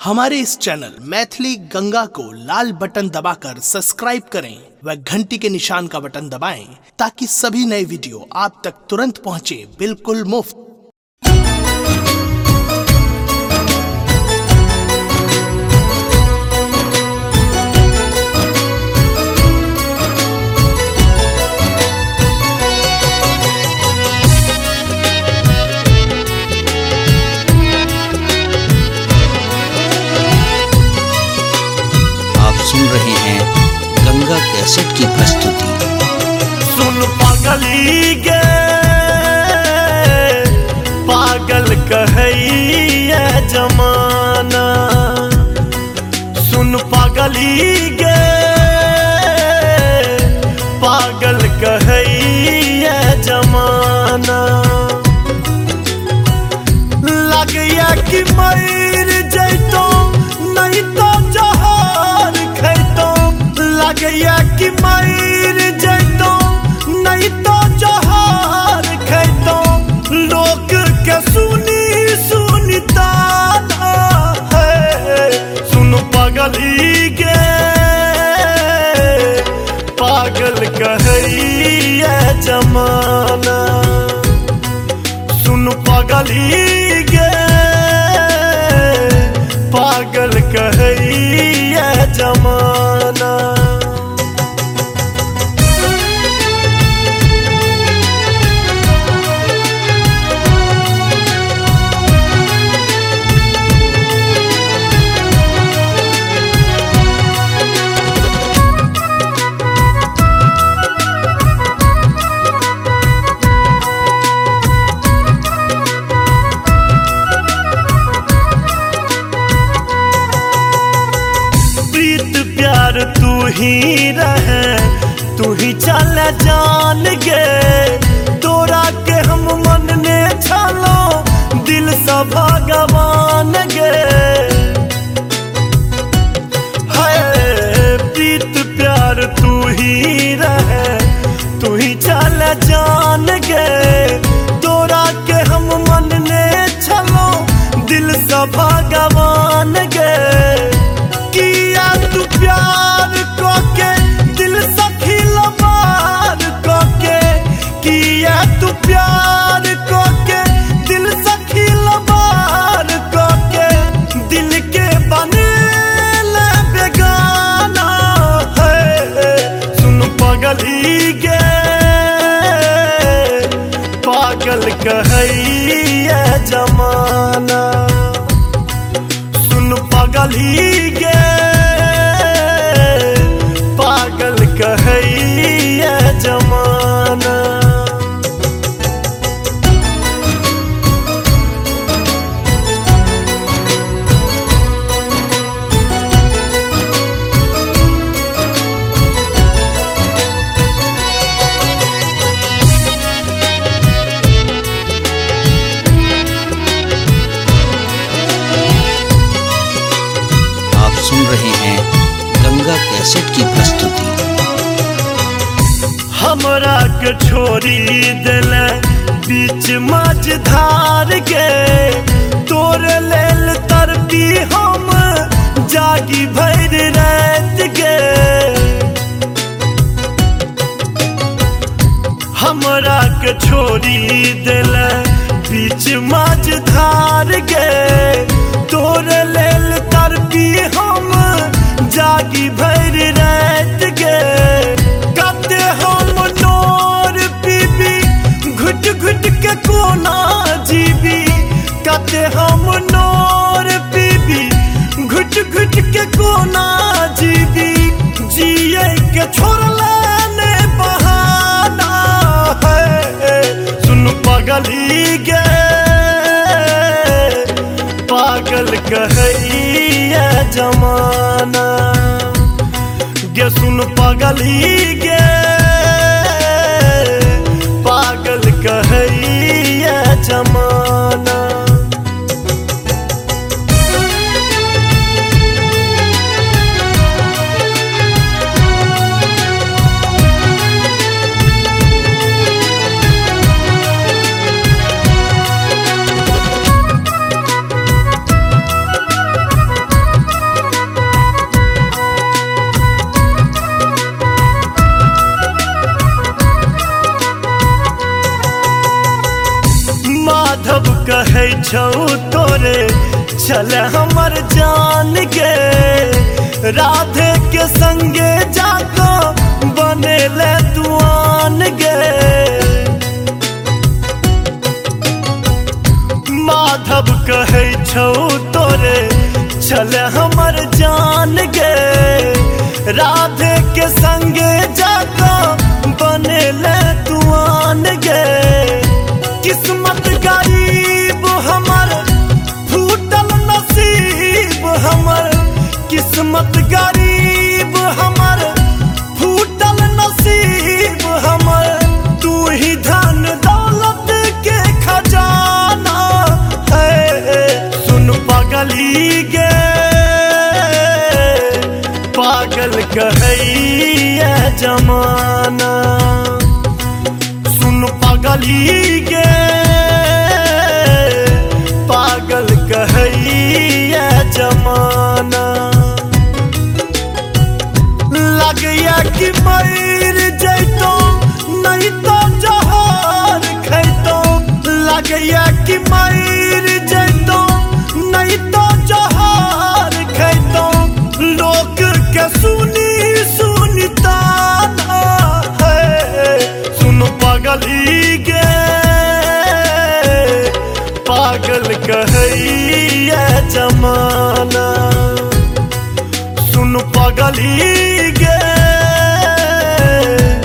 हमारे इस चैनल मैथिली गंगा को लाल बटन दबाकर सब्सक्राइब करें व घंटी के निशान का बटन दबाएं ताकि सभी नए वीडियो आप तक तुरंत पहुंचे बिल्कुल मुफ्त। सुन रहे हैं गंगा कैसेट की प्रस्तुति। सुन पागली गे पागल कहैया जमाना, सुन पागली गे पागल कहैया जमाना। लगैया कि मर जैतो नहीं तो जहार खैतो, लगैया कि मर जैतो नहीं तो जहार खैतो। लोग के सुनी सुनता है, सुन पागली गे पागल कहैया जमाना। सुन पागली गे पागल कहैया जमाना। तू ही रहे तू ही चल जान गे, तोरा के हम मन ने छलो दिल से भगवान गे। है प्रीत प्यार तू ही रहे तू ही चल जान गे, तोरा के हम मन ने छलो दिल से भगवान गे। किया तू प्यार को के दिल सखी लबार को के, किया तू प्यार को के दिल सखी लबार को के। दिल के बने बेगाना है, सुन पागली गे पागल कहैया जमाना। सुन पागली गे पागल कहैया जमाना। सुन रहे हैं गंगा कैसेट की प्रस्तुति। हमरा के छोड़ी दिल बीच मझधार के, तोरे लेल तरपी हम जागी भर रात के। हमरा के छोड़ी दिल बीच मझधार के, तोरे लेल तरपी हम जागी भर रात के। कते हम नोर पीबी घुट घुट के कोना जीबी, कते हम नोर पीबी घुट घुट के कोना जीबी। जिए के छोड़ले बहाना है, सुन पागली गे पागल कहैया जमाना गे। सुन पागली गे पागल कहैया जमाना। छौ तोरे चल हमर जान गे, राधे के संगे जाको बनेले दुआन गे। माधव कहे छौ तोरे चल हमर जान गे, राधे के संगे जाको बनेले दुआन गे। किस्मत गरीब हमर फूटल नसीब हमर, किस्मत गरीब हमर फूटल नसीब हमर। तू ही धन दौलत के खजाना है, सुन पागली गे पागल कहैया जमाना। सुन पागली गे पागल कहैया जमाना। लगैया कि मर जैतो नहीं तो जहर खैतो, लगैया कि मर जैतो नहीं तो जहर खैतो। लोग के सुनी सुनता है, सुन पागली गे पागल कहैया जमाना। सुन पागली गे